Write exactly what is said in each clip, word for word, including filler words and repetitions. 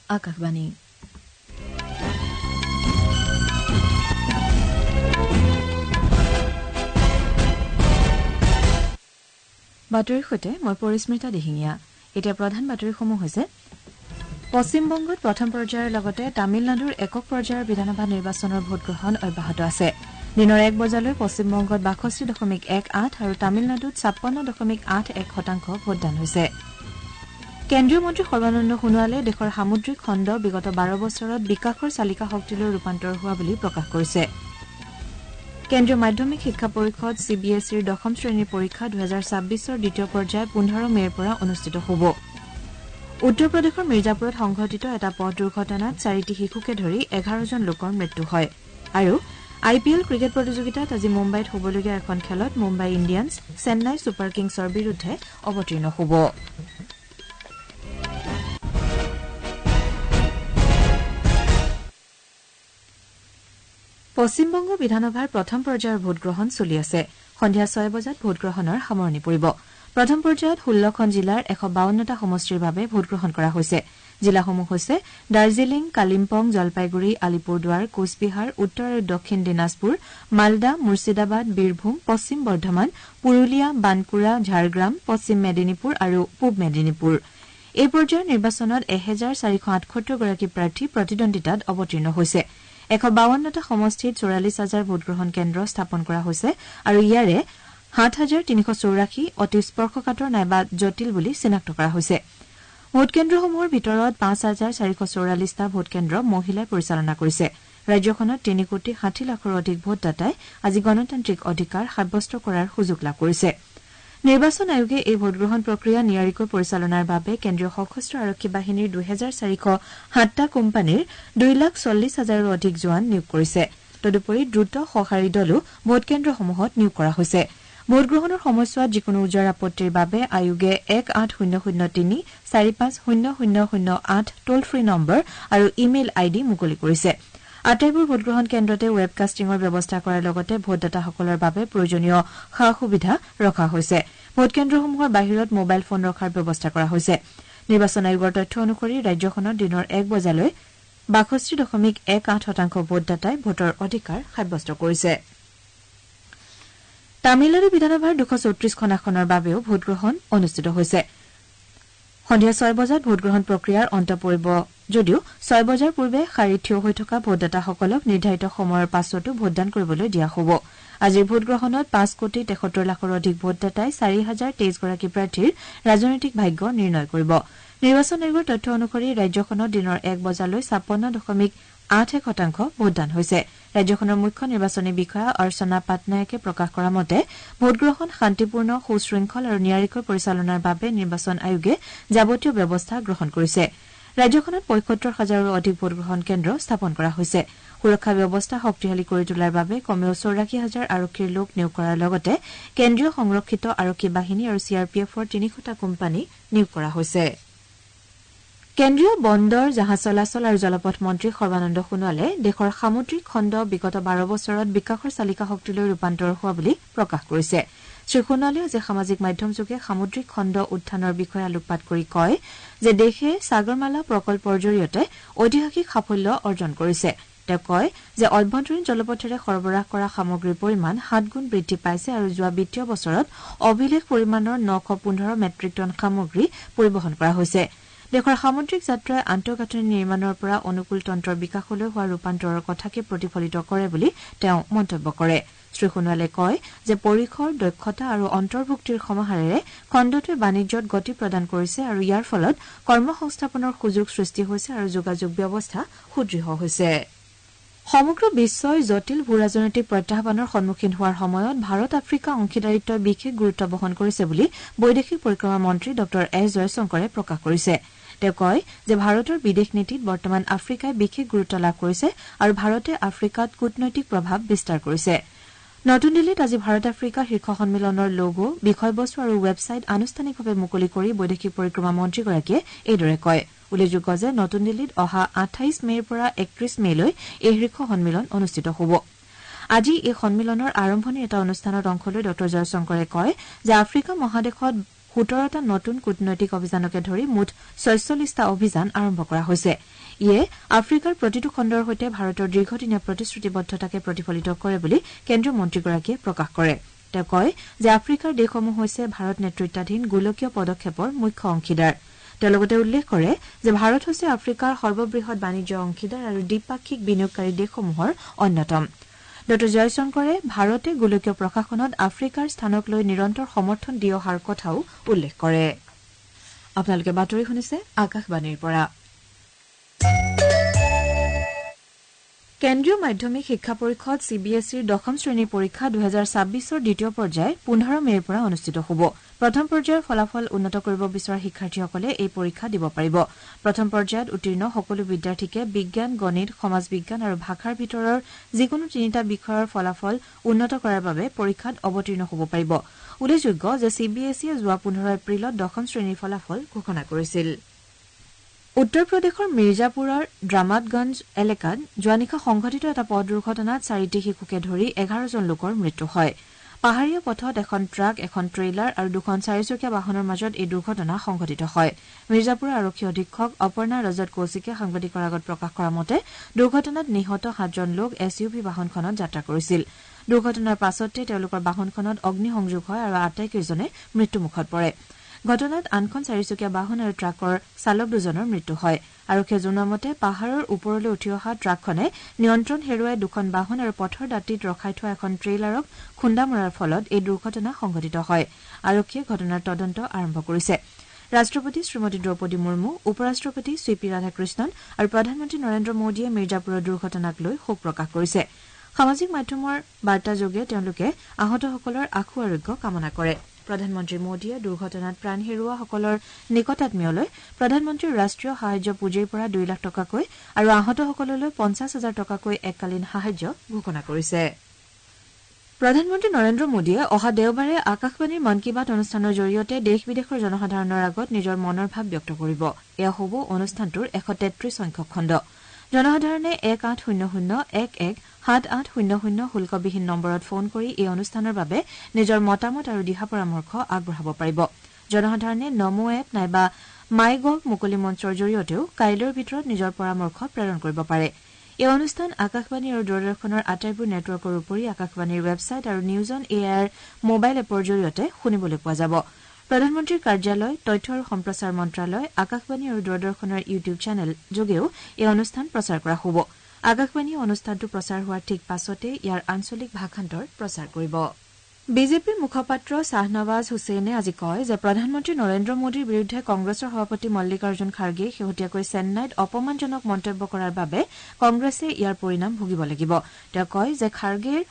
আকাশবাণী বাতৰিৰ সৈতে মই পৰিস্মিতা দিহিঙীয়া। এতিয়া প্ৰধান বাতৰিসমূহ হৈছে পশ্চিমবংগত প্ৰথম পৰ্যায়ৰ লগতে তামিলনাডুৰ একক পৰ্যায়ৰ বিধানসভা নিৰ্বাচনৰ ভোটগ্ৰহণ অব্যাহত আছে। দিনৰ এক বজালৈ পশ্চিমবংগত বাষষ্ঠি দশমিক এক আঠ আৰু তামিলনাডুত ছাপ্পন্ন দশমিক আঠ এক শতাংশ ভোটদান হৈছে। কেন্দ্ৰীয় মন্ত্ৰী সৰ্বানন্দ সোণোৱালে দেশৰ সামুদ্ৰিক খণ্ড বিগত বাৰ বছৰত বিকাশৰ চালিকা শক্তিলৈ ৰূপান্তৰ হোৱা বুলি প্ৰকাশ কৰিছে। কেন্দ্ৰীয় মাধ্যমিক শিক্ষা পৰিষদ চি বি এছ ইৰ দশম শ্ৰেণীৰ পৰীক্ষা দুহেজাৰ ছাব্বিছৰ দ্বিতীয় পৰ্যায় পোন্ধৰ মে'ৰ পৰা অনুষ্ঠিত হ'ব। উত্তৰ প্ৰদেশৰ মিৰ্জাপুৰত সংঘটিত এটা পথ দুৰ্ঘটনাত চাৰিটি শিশুকে ধৰি এঘাৰজন লোকৰ মৃত্যু হয়। আৰু আই পি এল ক্ৰিকেট প্ৰতিযোগিতাত আজি মুম্বাইত হ'বলগীয়া এখন খেলত মুম্বাই ইণ্ডিয়ান্ছ চেন্নাই ছুপাৰ কিংছৰ বিৰুদ্ধে অৱতীৰ্ণ হ'ব। পশ্চিমবংগ বিধানসভাৰ প্ৰথম পৰ্যায়ৰ ভোটগ্ৰহণ চলি আছে। সন্ধিয়া ছয় বজাত ভোটগ্ৰহণৰ সামৰণি পৰিব। প্ৰথম পৰ্যায়ত ষোল্লখন জিলাৰ এশ বাৱন্নটা সমষ্টিৰ বাবে ভোটগ্ৰহণ কৰা হৈছে। জিলাসমূহ হৈছে দাৰ্জিলিং, কালিম্পং, জলপাইগুৰি, আলিপুৰদুৱাৰ, কোচবিহাৰ, উত্তৰ আৰু দক্ষিণ দিনাজপুৰ, মালদা, মুৰ্ছিদাবাদ, বীৰভূম, পশ্চিম বৰ্ধমান, পুৰুলিয়া, বানকুৰা, ঝাৰগ্ৰাম, পশ্চিম মেদিনীপুৰ আৰু পূব মেদিনীপুৰ। এই পৰ্যায়ৰ নিৰ্বাচনত এহেজাৰ চাৰিশ আঠসত্তৰগৰাকী প্ৰাৰ্থী প্ৰতিদ্বন্দ্বিতাত অৱতীৰ্ণ হৈছে। এশ বাৱন্নটা সমষ্টিত চৌৰাল্লিছ হাজাৰ ভোটগ্ৰহণ কেন্দ্ৰ স্থাপন কৰা হৈছে আৰু ইয়াৰে সাত হাজাৰ তিনিশ চৌৰাশী অতি স্পৰ্শকাতৰ নাইবা জটিল বুলি চিনাক্ত কৰা হৈছে। ভোটকেন্দ্ৰসমূহৰ ভিতৰত পাঁচ হাজাৰ চাৰিশ চৌৰাল্লিছটা ভোটকেন্দ্ৰ মহিলাই পৰিচালনা কৰিছে। ৰাজ্যখনত তিনি কোটি ষাঠি লাখৰো অধিক ভোটদাতাই আজি গণতান্ত্ৰিক অধিকাৰ সাব্যস্ত কৰাৰ সুযোগ লাভ কৰিছে। নিৰ্বাচন আয়োগে এই ভোটগ্ৰহণ প্ৰক্ৰিয়া নিয়াৰিকৈ পৰিচালনাৰ বাবে কেন্দ্ৰীয় সশস্ত্ৰ আৰক্ষী বাহিনীৰ দুহেজাৰ চাৰিশ সাতটা কোম্পানীৰ দুই লাখ চল্লিছ হাজাৰৰো অধিক জোৱান নিয়োগ কৰিছে। তদুপৰি দ্ৰুত সঁহাৰি দলো ভোটকেন্দ্ৰসমূহত নিয়োগ কৰা হৈছে। ভোটগ্ৰহণৰ সময়ছোৱাত যিকোনো ওজৰ আপত্তিৰ বাবে আয়োগে এক আঠ শূন্য শূন্য তিনি চাৰি পাঁচ শূন্য শূন্য শূন্য আঠ টোল ফ্ৰী নম্বৰ আৰু ই মেইল আই ডি মুকলি কৰিছে। আটাইবোৰ ভোটগ্ৰহণ কেন্দ্ৰতে ৱেবকাষ্টিঙৰ ব্যৱস্থা কৰাৰ লগতে ভোটদাতাসকলৰ বাবে প্ৰয়োজনীয় সা সুবিধা ৰখা হৈছে। ভোটকেন্দ্ৰসমূহৰ বাহিৰত মোবাইল ফোন ৰখাৰ ব্যৱস্থা কৰা হৈছে। নিৰ্বাচন আয়োগৰ তথ্য অনুসৰি ৰাজ্যখনত দিনৰ এক বজালৈ বাষষ্ঠি দশমিক এক আঠ শতাংশ ভোটদাতাই ভোটৰ অধিকাৰ সাব্যস্ত কৰিছে। তামিলনাডু বিধানসভাৰ দুশ চৌত্ৰিশখন আসনৰ বাবেও ভোটগ্ৰহণ অনুষ্ঠিত হৈছে। সন্ধিয়া ছয় বজাত ভোটগ্ৰহণ প্ৰক্ৰিয়াৰ অন্ত পৰিব যদিও ছয় বজাৰ পূৰ্বে শাৰীত থিয় হৈ থকা ভোটদাতাসকলক নিৰ্ধাৰিত সময়ৰ পাছতো ভোটদান কৰিবলৈ দিয়া হ'ব। আজিৰ ভোটগ্ৰহণত পাঁচ কোটি তেসত্তৰ লাখৰো অধিক ভোটদাতাই চাৰি হাজাৰ তেইছগৰাকী প্ৰাৰ্থীৰ ৰাজনৈতিক ভাগ্য নিৰ্ণয় কৰিব। নিৰ্বাচন আয়োগৰ তথ্য অনুসৰি ৰাজ্যখনত দিনৰ এক বজালৈ ছাপন্ন দশমিক আঠ এক শতাংশ ভোটদান হৈছে। ৰাজ্যখনৰ মুখ্য নিৰ্বাচনী বিষয়া অৰ্চনা পাটনায়কে প্ৰকাশ কৰা মতে ভোটগ্ৰহণ শান্তিপূৰ্ণ, সুশৃংখল আৰু নিয়াৰিকৈ পৰিচালনাৰ বাবে নিৰ্বাচন আয়োগে যাৱতীয় ব্যৱস্থা গ্ৰহণ কৰিছে। ৰাজ্যখনত পঁয়সত্তৰ হাজাৰৰো অধিক ভোটগ্ৰহণ কেন্দ্ৰ স্থাপন কৰা হৈছে। সুৰক্ষা ব্যৱস্থা শক্তিশালী কৰি তোলাৰ বাবে কমেও চৌৰাশী হাজাৰ আৰক্ষীৰ লোক নিয়োগ কৰাৰ লগতে কেন্দ্ৰীয় সংৰক্ষিত আৰক্ষী বাহিনী আৰু চি আৰ পি এফৰ তিনিশটা কোম্পানী নিয়োগ কৰা হৈছে। কেন্দ্ৰীয় বন্দৰ, জাহাজ চলাচল আৰু জলপথ মন্ত্ৰী সৰ্বানন্দ সোণোৱালে দেশৰ সামুদ্ৰিক খণ্ড বিগত বাৰ বছৰত বিকাশৰ চালিকা শক্তিলৈ ৰূপান্তৰ হোৱা বুলি প্ৰকাশ কৰিছে। শ্ৰী সোণোৱালে আজি সামাজিক মাধ্যমযোগে সামুদ্ৰিক খণ্ড উত্থানৰ বিষয়ে আলোকপাত কৰি কয় যে দেশে সাগৰমালা প্ৰকল্পৰ জৰিয়তে ঐতিহাসিক সাফল্য অৰ্জন কৰিছে। তেওঁ কয় যে অভ্যন্তৰীণ জলপথেৰে সৰবৰাহ কৰা সামগ্ৰীৰ পৰিমাণ সাত গুণ বৃদ্ধি পাইছে আৰু যোৱা বিত্তীয় বছৰত অভিলেখ পৰিমাণৰ নশ পোন্ধৰ মেট্ৰিক টন সামগ্ৰী পৰিবহণ কৰা হৈছে। দেশৰ সামুদ্ৰিক যাত্ৰাই আন্তঃগাঁথনি নিৰ্মাণৰ পৰা অনুকূল তন্ত্ৰৰ বিকাশলৈ হোৱা ৰূপান্তৰৰ কথাকে প্ৰতিফলিত কৰে বুলি তেওঁ মন্তব্য কৰে। শ্ৰী সোণোৱালে কয় যে পৰিসৰ, দক্ষতা আৰু অন্তৰ্ভুক্তিৰ সমাহাৰেৰে খণ্ডটোৱে বাণিজ্যত গতি প্ৰদান কৰিছে আৰু ইয়াৰ ফলত কৰ্মসংস্থাপনৰ সুযোগ সৃষ্টি হৈছে আৰু যোগাযোগ ব্যৱস্থা সুদৃঢ় হৈছে। সমগ্ৰ বিশ্বই জটিল ভূ ৰাজনৈতিক প্ৰত্যাহ্বানৰ সন্মুখীন হোৱাৰ সময়ত ভাৰত আফ্ৰিকা অংশীদাৰিত্বই বিশেষ গুৰুত্ব বহন কৰিছে বুলি বৈদেশিক পৰিক্ৰমা মন্ত্ৰী ড এছ জয়শংকৰে প্ৰকাশ কৰিছে। তেওঁ কয় যে ভাৰতৰ বিদেশ নীতিত বৰ্তমান আফ্ৰিকাই বিশেষ গুৰুত্ব লাভ কৰিছে আৰু ভাৰতে আফ্ৰিকাত কূটনৈতিক প্ৰভাৱ বিস্তাৰ কৰিছে। নতুন দিল্লীত আজি ভাৰত আফ্ৰিকা শীৰ্ষ সন্মিলনৰ লোগো, বিষয়বস্তু আৰু ৱেবছাইট আনুষ্ঠানিকভাৱে মুকলি কৰি বৈদেশিক পৰিক্ৰমা মন্ত্ৰীগৰাকীয়ে এইদৰে কয়। উল্লেখযোগ্য যে নতুন দিল্লীত অহা আঠাইছ মে'ৰ পৰা একত্ৰিশ মে'লৈ এই শীৰ্ষ সন্মিলন অনুষ্ঠিত হ'ব। আজি এই সন্মিলনৰ আৰম্ভণিৰ এটা অনুষ্ঠানত অংশ লৈ ড জয়শংকৰে কয় যে আফ্ৰিকা মহাদেশত সোতৰটা নতুন কূটনৈতিক অভিযানকে ধৰি মুঠ ছয়চল্লিশটা অভিযান আৰম্ভ কৰা হৈছে ইয়ে আফ্ৰিকাৰ প্ৰতিটো খণ্ডৰ সৈতে ভাৰতৰ দীৰ্ঘদিনীয়া প্ৰতিশ্ৰুতিবদ্ধতাকে প্ৰতিফলিত কৰে বুলি কেন্দ্ৰীয় মন্ত্ৰীগৰাকীয়ে প্ৰকাশ কৰে তেওঁ কয় যে আফ্ৰিকাৰ দেশসমূহ হৈছে ভাৰত নেতৃত্বাধীন গোলকীয় পদক্ষেপৰ মুখ্য অংশীদাৰ তেওঁ লগতে উল্লেখ কৰে যে ভাৰত হৈছে আফ্ৰিকাৰ সৰ্ববৃহৎ বাণিজ্য অংশীদাৰ আৰু দ্বিপাক্ষিক বিনিয়োগকাৰী দেশসমূহৰ অন্যতম ড জয়শংকৰে ভাৰতে গোলকীয় প্ৰশাসনত আফ্ৰিকাৰ স্থানক লৈ নিৰন্তৰ সমৰ্থন দি অহাৰ কথাও উল্লেখ কৰে আপোনালোকে বাতৰি শুনিছে আকাশবাণীৰ পৰা কেন্দ্ৰীয় মাধ্যমিক শিক্ষা পৰিষদ চিবিএছইৰ দশম শ্ৰেণীৰ পৰীক্ষা দুহেজাৰ ছাব্বিছৰ দ্বিতীয় পৰ্যায় পোন্ধৰ মেৰ পৰা অনুষ্ঠিত হ'ব প্ৰথম পৰ্যায়ৰ ফলাফল উন্নত কৰিব বিচৰা শিক্ষাৰ্থীসকলে এই পৰীক্ষা দিব পাৰিব প্ৰথম পৰ্যায়ত উত্তীৰ্ণ সকলো বিদ্যাৰ্থীকে বিজ্ঞান গণিত সমাজ বিজ্ঞান আৰু ভাষাৰ ভিতৰৰ যিকোনো তিনিটা বিষয়ৰ ফলাফল উন্নত কৰাৰ বাবে পৰীক্ষাত অৱতীৰ্ণ হ'ব পাৰিব উল্লেখযোগ্য যে চিবিএছইয়ে যোৱা পোন্ধৰ এপ্ৰিলত দশম শ্ৰেণীৰ ফলাফল ঘোষণা কৰিছিল উত্তৰ প্ৰদেশৰ মিৰ্জাপুৰৰ ড্ৰামাটগঞ্জ এলেকাত যোৱা নিশা সংঘটিত এটা পথ দুৰ্ঘটনাত চাৰিটি শিশুকে ধৰি এঘাৰজন লোকৰ মৃত্যু হয় পাহাৰীয়া পথত এখন ট্ৰাক এখন ট্ৰেইলাৰ আৰু দুখন চাৰিচকীয়া বাহনৰ মাজত এই দুৰ্ঘটনা সংঘটিত হয় মিৰ্জাপুৰৰ আৰক্ষী অধীক্ষক অপৰ্ণা ৰজত কৌশিকে সাংবাদিকৰ আগত প্ৰকাশ কৰা মতে দুৰ্ঘটনাত নিহত সাতজন লোক এছ ইউ ভি বাহনখনত যাত্ৰা কৰিছিল দুৰ্ঘটনাৰ পাছতে তেওঁলোকৰ বাহনখনত অগ্নিসংযোগ হয় আৰু আটাইকেইজনে মৃত্যুমুখত পৰে ঘটনাত আনখন চাৰিচকীয়া বাহন আৰু ট্ৰাকৰ চালক দুজনৰ মৃত্যু হয় আৰক্ষীয়ে জনোৱা মতে পাহাৰৰ ওপৰলৈ উঠি অহা ট্ৰাকখনে নিয়ন্ত্ৰণ হেৰুৱাই দুখন বাহন আৰু পথৰ দাঁতিত ৰখাই থোৱা এখন ট্ৰেইলাৰক খুন্দা মৰাৰ ফলত এই দুৰ্ঘটনা সংঘটিত হয় আৰক্ষীয়ে ঘটনাৰ তদন্ত আৰম্ভ কৰিছে ৰাষ্ট্ৰপতি শ্ৰীমতী দ্ৰৌপদী মুৰ্মু উপ ৰাষ্ট্ৰপতি চি পি ৰাধাকৃষ্ণন আৰু প্ৰধানমন্ত্ৰী নৰেন্দ্ৰ মোদীয়ে মিৰ্জাপুৰৰ দুৰ্ঘটনাক লৈ শোক প্ৰকাশ কৰিছে সামাজিক মাধ্যমৰ বাৰ্তাযোগে তেওঁলোকে আহতসকলৰ আশু আৰোগ্য কামনা কৰে প্ৰধানমন্ত্ৰী মোদীয়ে দুৰ্ঘটনাত প্ৰাণ হেৰুওৱাসকলৰ নিকটাত্মীয়লৈ প্ৰধানমন্ত্ৰীৰ ৰাষ্ট্ৰীয় সাহায্য পুঁজিৰ পৰা দুই লাখ টকাকৈ আৰু আহতসকললৈ পঞ্চাছ হাজাৰ টকাকৈ এককালীন সাহায্য ঘোষণা কৰিছে প্ৰধানমন্ত্ৰী নৰেন্দ্ৰ মোদীয়ে অহা দেওবাৰে আকাশবাণীৰ মন কী বাত অনুষ্ঠানৰ জৰিয়তে দেশ বিদেশৰ জনসাধাৰণৰ আগত নিজৰ মনৰ ভাৱ ব্যক্ত কৰিব এয়া হ'ব অনুষ্ঠানটোৰ এশ তেত্ৰিশ সংখ্যক খণ্ড জনসাধাৰণে এক আঠ শূন্য শূন্য এক এক সাত আঠ শূন্য শূন্য শুল্কবিহীন নম্বৰত ফোন কৰি এই অনুষ্ঠানৰ বাবে নিজৰ মতামত আৰু দিহা পৰামৰ্শ আগবঢ়াব পাৰিব জনসাধাৰণে নমো এপ নাইবা মাই গভ মুকলি মঞ্চৰ জৰিয়তেও কাইলৈৰ ভিতৰত নিজৰ পৰামৰ্শ প্ৰেৰণ কৰিব পাৰে এই অনুষ্ঠান আকাশবাণী আৰু দূৰদৰ্শনৰ আটাইবোৰ নেটৱৰ্কৰ উপৰি আকাশবাণীৰ ৱেবছাইট আৰু নিউজ অন এ আইৰ মোবাইল এপৰ জৰিয়তে শুনিবলৈ পোৱা যাব প্ৰধানমন্ত্ৰীৰ কাৰ্যালয় তথ্য আৰু সম্প্ৰচাৰ মন্ত্ৰালয় আকাশবাণী আৰু দূৰদৰ্শনৰ ইউটিউব চেনেল যোগেও এই অনুষ্ঠান প্ৰচাৰ কৰা হ'ব আকাশবাণীয়ে অনুষ্ঠানটো প্ৰচাৰ হোৱাৰ ঠিক পাছতে ইয়াৰ আঞ্চলিক ভাষান্তৰ প্ৰচাৰ কৰিব বিজেপিৰ মুখপাত্ৰ শ্বাহনৱাজ হুছেইনে আজি কয় যে প্ৰধানমন্ত্ৰী নৰেন্দ্ৰ মোদীৰ বিৰুদ্ধে কংগ্ৰেছৰ সভাপতি মল্লিকাৰ্জুন খাৰ্গে শেহতীয়াকৈ চেন্নাইত অপমানজনক মন্তব্য কৰাৰ বাবে কংগ্ৰেছে ইয়াৰ পৰিণাম ভুগিব লাগিব তেওঁ কয় যে খাৰ্গেৰ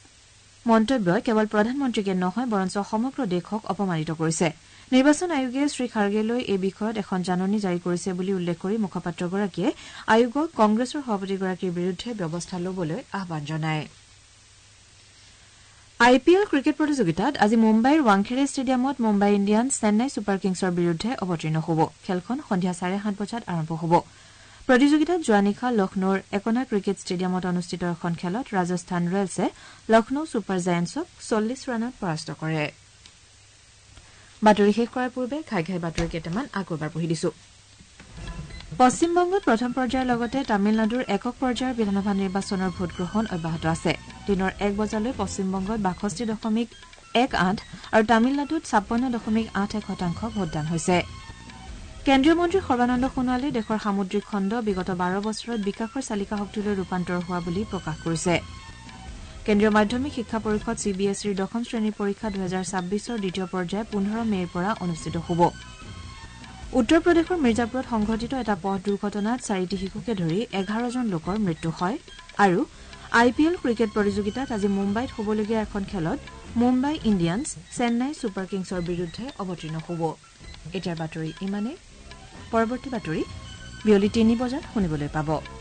মন্তব্যই কেৱল প্ৰধানমন্ত্ৰীকে নহয় বৰঞ্চ সমগ্ৰ দেশক অপমানিত কৰিছে নিৰ্বাচন আয়োগে শ্ৰী খাৰ্গেলৈ এই বিষয়ত এখন জাননী জাৰি কৰিছে বুলি উল্লেখ কৰি মুখপাত্ৰগৰাকীয়ে আয়োগক কংগ্ৰেছৰ সভাপতিগৰাকীৰ বিৰুদ্ধে ব্যৱস্থা ল'বলৈ আহ্বান জনায় আই পি এল ক্ৰিকেট প্ৰতিযোগিতাত আজি মুম্বাইৰ ৱাংখেড়ে ষ্টেডিয়ামত মুম্বাই ইণ্ডিয়ান্ছ চেন্নাই ছুপাৰ কিংছৰ বিৰুদ্ধে অৱতীৰ্ণ হ'ব খেলখন সন্ধিয়া চাৰে সাত বজাত আৰম্ভ হ'ব প্ৰতিযোগিতাত যোৱা নিশা লক্ষ্ণৌৰ একনা ক্ৰিকেট ষ্টেডিয়ামত অনুষ্ঠিত এখন খেলত ৰাজস্থান ৰয়েলছে লক্ষ্ণৌ ছুপাৰ জায়েণ্টছক চল্লিছ ৰানত পৰাস্ত কৰে বাতৰি শেষ কৰাৰ পূৰ্বে ঘাই ঘাই বাতৰি কেইটামান আকৌ এবাৰ পঢ়ি দিছো পশ্চিমবংগত প্ৰথম পৰ্যায়ৰ লগতে তামিলনাডুৰ একক পৰ্যায়ৰ বিধানসভা নিৰ্বাচনৰ ভোটগ্ৰহণ অব্যাহত আছে দিনৰ এক বজালৈ পশ্চিমবংগত বাষষ্ঠি দশমিক এক আঠ আৰু তামিলনাডুত ছাপন্ন দশমিক আঠ এক শতাংশ ভোটদান হৈছে কেন্দ্ৰীয় মন্ত্ৰী সৰ্বানন্দ সোণোৱালে দেশৰ সামুদ্ৰিক খণ্ড বিগত বাৰ বছৰত বিকাশৰ চালিকা শক্তিলৈ ৰূপান্তৰ হোৱা বুলি প্ৰকাশ কৰিছে কেন্দ্ৰীয় মাধ্যমিক শিক্ষা পৰিষদ চিবিএছইৰ দশম শ্ৰেণীৰ পৰীক্ষা দুহেজাৰ ছাব্বিছৰ দ্বিতীয় পৰ্যায় পোন্ধৰ মেৰ পৰা অনুষ্ঠিত হ'ব উত্তৰ প্ৰদেশৰ মিৰ্জাপুৰত সংঘটিত এটা পথ দুৰ্ঘটনাত চাৰিটি শিশুকে ধৰি এঘাৰজন লোকৰ মৃত্যু হয় আৰু আই পি এল ক্ৰিকেট প্ৰতিযোগিতাত আজি মুম্বাইত হ'বলগীয়া এখন খেলত মুম্বাই ইণ্ডিয়ান্ছ চেন্নাই ছুপাৰ কিংছৰ বিৰুদ্ধে অৱতীৰ্ণ হ'ব এতিয়াৰ বাতৰি ইমানে পৰৱৰ্তী বাতৰি বিয়লি তিনি বজাত শুনিবলৈ পাব